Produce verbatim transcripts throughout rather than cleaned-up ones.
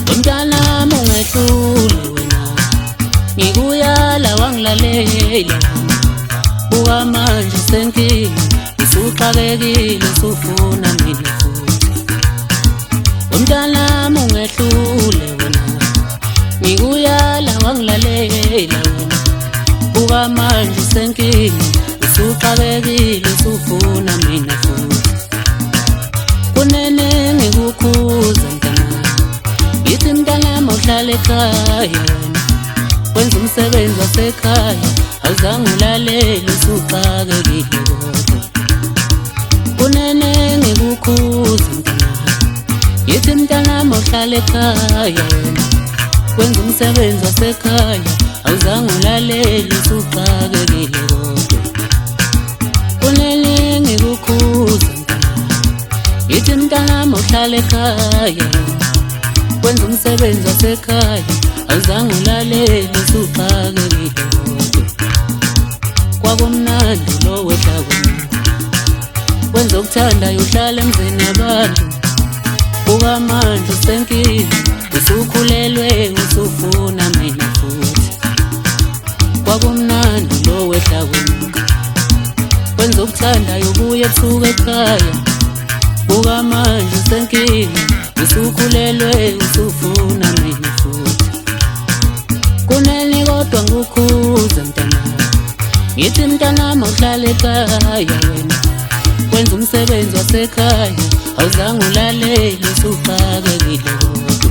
Umntana mungehlule wena ngikuyala wangilalela buka manje senkini usuxakekile usufuna mina futhi Umntana mungehlule wena ngikuyala wangilalela wena buka manje senkini usuxakekile usufuna mina futhi Kunene ngikukhuza Yithi mntana mawuhlala ekhaya wenza umsebenzi wasekhaya awuzange ulalele usuxakekile kodwa Kunene ngikukhuza mntana Yithi mntana mawuhlala ekhaya wenza umsebenzi wasekhaya awuzange ulalele usuxakekile kodwa Kunene ngikukhuza mntana Yithi mntana mawuhlala ekhaya wenza umsebenzi wasekhaya awuzange ulalele usuxakekile kodwa Kwakumnandi lo wehla kwena wenza ukuthandayo uhlala emzini abantu buka manje usenkini usukhulelwe usufuna mina futhi Kwakumnandi lo wehla kwena wenza ukuthandayo ubuye ebusuku ekhaya buka manje usenkini usukhulelwe usufuna mina futhi Kuneni kodwa ngikukhuza mntana Ngithi mntana mawuhlala ekhaya wena wenza umsebenzi wasekhaya awuzange ulalele usuxakekile kodwa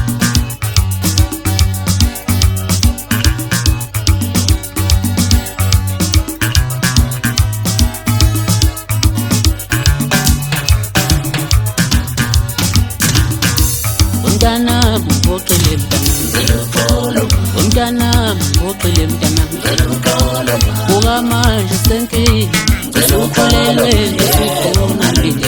Umntana mboqele mntana Umntana mboqele mntana buka manje senkini usukhulelwe usufuna mina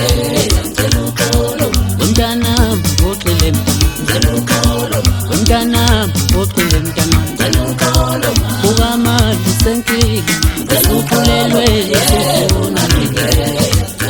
Umntana mboqele mntana Umntana mboqele mntana buka manje senkini usukhulelwe usufuna mina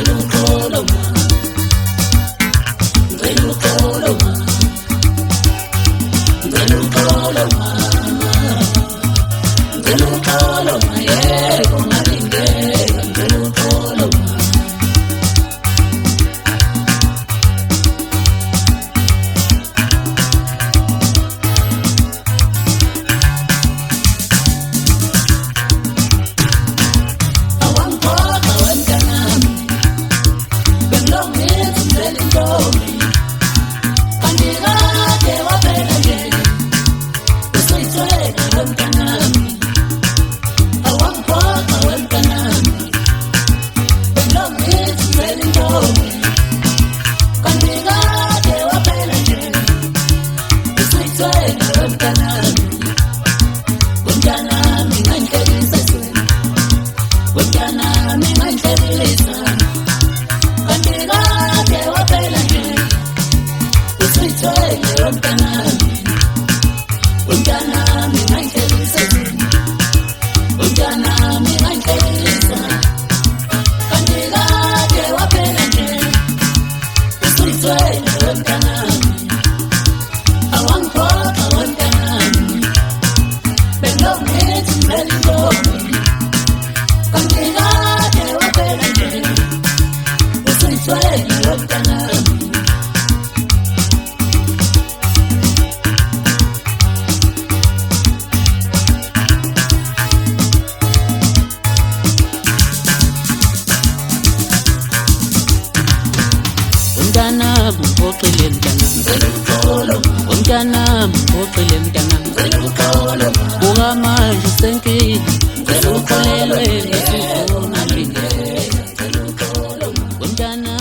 Umntana mboqele mntana Umntana mboqele mntana buka manje senkini usukhulelwe usufuna mina Umntana